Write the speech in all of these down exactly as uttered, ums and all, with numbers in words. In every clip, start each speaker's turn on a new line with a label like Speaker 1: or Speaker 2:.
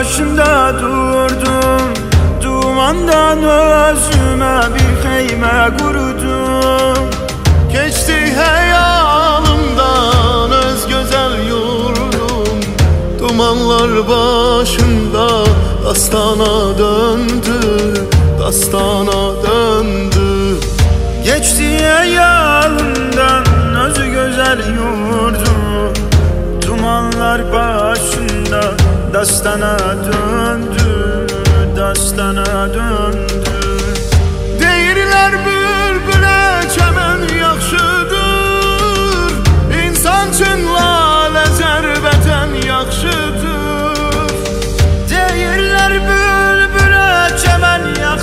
Speaker 1: başında durdum, dumandan özüme bir xeymə qurudum.
Speaker 2: Geçti hayalımdan öz güzel yurdum, dumanlar başında dastana döndü, dastana döndü.
Speaker 1: Geçti hayalımdan özü güzel yurdum, dumanlar başında dastana döndü, dastana döndü.
Speaker 2: Deyirlər bülbülə çəmən yaxşıdır, İnsan üçün lalə zərbətən yaxşıdır.
Speaker 1: Deyirlər bülbülə çəmən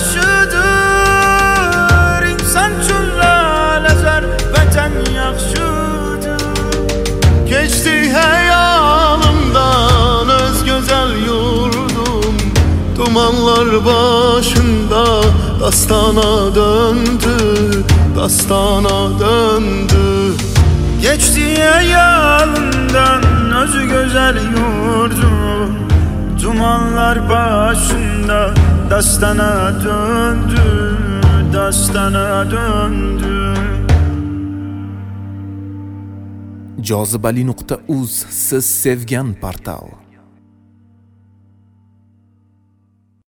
Speaker 1: yaxşıdır, İnsan üçün lalə zərbətən yaxşıdır.
Speaker 2: Keçdi hayalımdan öz güzel yurdum, dumanlar başında dastana döndü, dastana döndü.
Speaker 1: Geçti hayalımdan özü güzel yurdum, dumanlar başında dastana döndü, dastana döndü.
Speaker 3: jozibali nuqta uz siz sevgan portal.